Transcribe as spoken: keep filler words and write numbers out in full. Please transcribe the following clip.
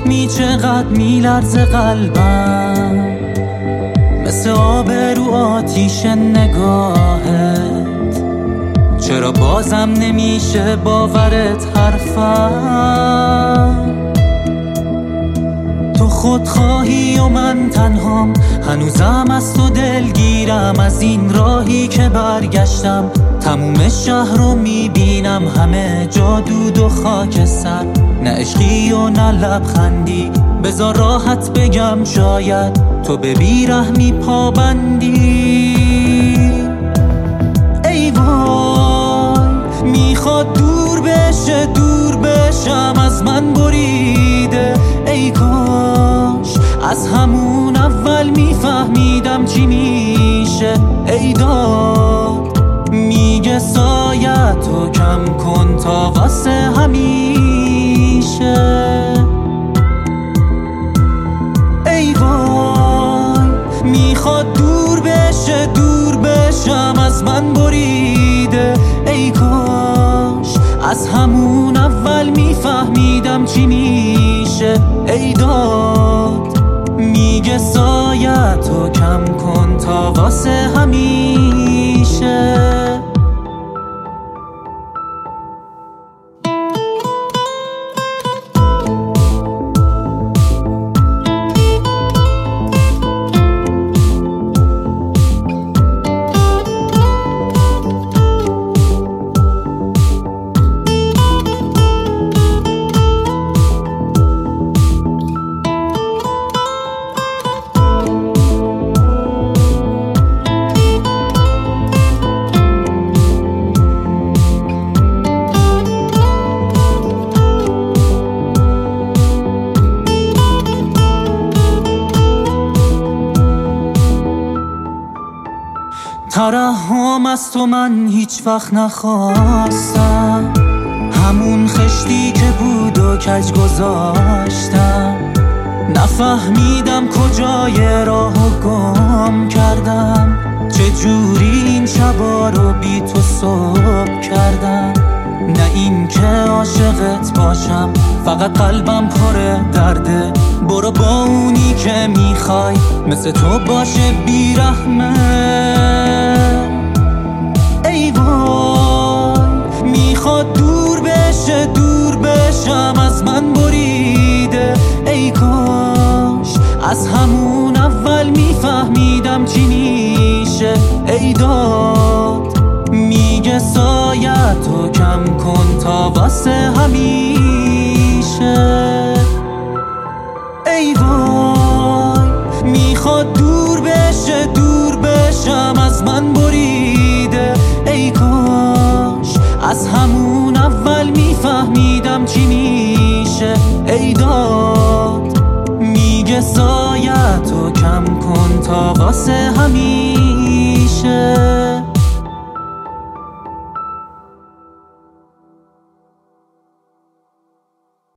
می چقدر می لرزه قلبم، مثل آب رو آتیش نگاهت. چرا بازم نمیشه باورت حرفم؟ تو خودخواهی و من تنهام، هنوزم از تو دلگیرم. از این راهی که برگشتم تموم شهر رو میبینم، همه جا دود و خاکستر، نه عشقی و نه لبخندی. بذار راحت بگم شاید تو به بیرحمی پابندی. ای وای میخواد دور بشه دور بشم، از من بریده. ای کاش از همون اول میفهمیدم چی میشه. ای داد میگه سایه تو کم کن تا واسه همیشه. ای وای میخواد دور بشه دور بشم، از من بریده. ای کاش از همون اول میفهمیدم چی میشه. ای داد میگه سایه تو کم کن تا واسه همیشه. ترحم از تو من هیچ وقت نخواستم، همون خشتی که بود و کج گذاشتم. نفهمیدم کجای راهو گم کردم، چجوری این شبا رو بی تو صبح کردم. نه این که عاشقت باشم، فقط قلبم پر درده. برو با اونی که میخوای مثل تو باشه بیرحمه. ای وای میخواد دور بشه دور بشم، از من بریده. ای کاش از همون اول میفهمیدم چی میشه. ای داد میگه سایه تو کم کن تا واسه همیشه. ای وای میخواد دور بشه دور بشم، از من بریده. ای کاش از همون اول میفهمیدم چی میشه. ای داد میگه سایه تو کم کن تا واسه همیشه.